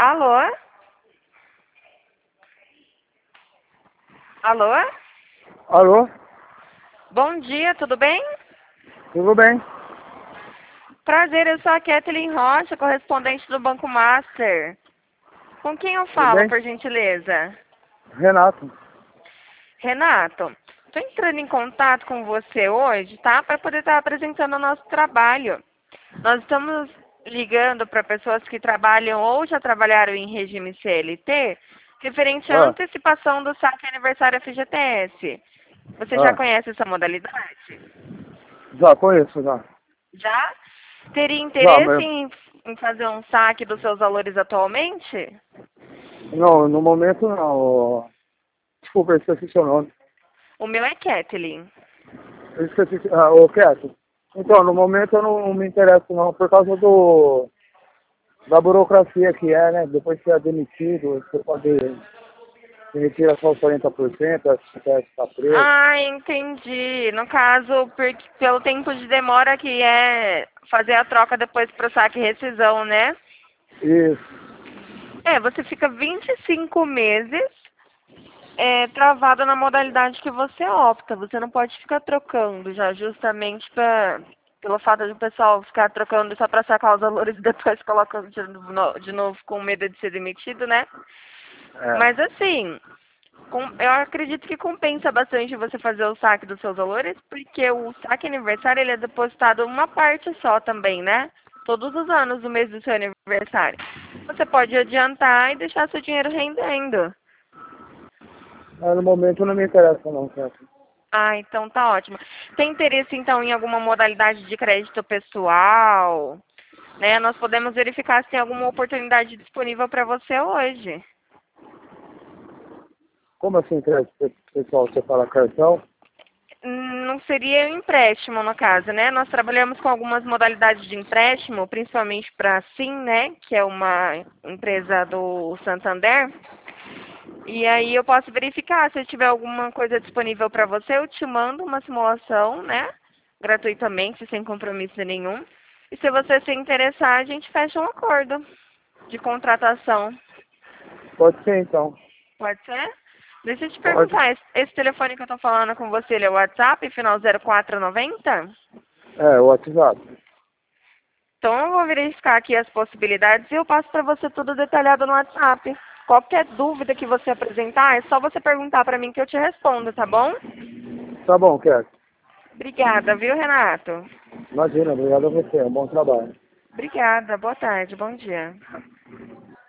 Alô? Alô? Alô? Bom dia, tudo bem? Tudo bem? Prazer, eu sou a Kathleen Rocha, correspondente do Banco Master. Com quem eu Tudo falo, bem? por gentileza? Renato. Renato, estou entrando em contato com você hoje, tá? Para poder estar apresentando o nosso trabalho. Nós estamos ligando para pessoas que trabalham ou já trabalharam em regime CLT, referente à Ah, antecipação do saque aniversário FGTS. Você já ah. conhece essa modalidade? Já conheço, já. Já? Teria Já, interesse mas... em fazer um saque dos seus valores atualmente? Não, no momento não. Desculpa, eu esqueci seu nome. O meu é Kathleen. Eu esqueci... ô, Keto. Então, no momento eu não me interesso não, por causa da burocracia que é, né? Depois que é demitido, você pode demitir só os 40%, até ficar preso. Ah, entendi. No caso, pelo tempo de demora que é fazer a troca depois pro saque e rescisão, né? Isso. É, você fica 25 meses travado na modalidade que você opta. Você não pode ficar trocando já, justamente pelo fato de o pessoal ficar trocando só para sacar os valores e depois colocando de novo com medo de ser demitido, né? Mas É. assim, eu acredito que compensa bastante você fazer o saque dos seus valores, porque o saque aniversário ele é depositado uma parte só também, né? Todos os anos do mês do seu aniversário. Você pode adiantar e deixar seu dinheiro rendendo. Mas no momento não me interessa não, Keto. Ah, então tá ótimo. Tem interesse então em alguma modalidade de crédito pessoal? Né? Nós podemos verificar se tem alguma oportunidade disponível para você hoje. Como assim, crédito pessoal? Você fala cartão? Não seria um empréstimo, no caso, né? Nós trabalhamos com algumas modalidades de empréstimo, principalmente para a Sim, né? Que é uma empresa do Santander. E aí eu posso verificar, se tiver alguma coisa disponível para você, eu te mando uma simulação, né? Gratuitamente, sem compromisso nenhum. E se você se interessar, a gente fecha um acordo de contratação. Pode ser então. Pode ser? Deixa eu te Pode. perguntar, esse telefone que eu tô falando com você, ele é o WhatsApp, final 0490? É, o WhatsApp. Então eu vou verificar aqui as possibilidades e eu passo para você tudo detalhado no WhatsApp. Qualquer dúvida que você apresentar, é só você perguntar para mim que eu te respondo, tá bom? Tá bom, Keto. Obrigada, viu, Renato? Imagina, obrigado a você. Um bom trabalho. Obrigada, boa tarde, bom dia.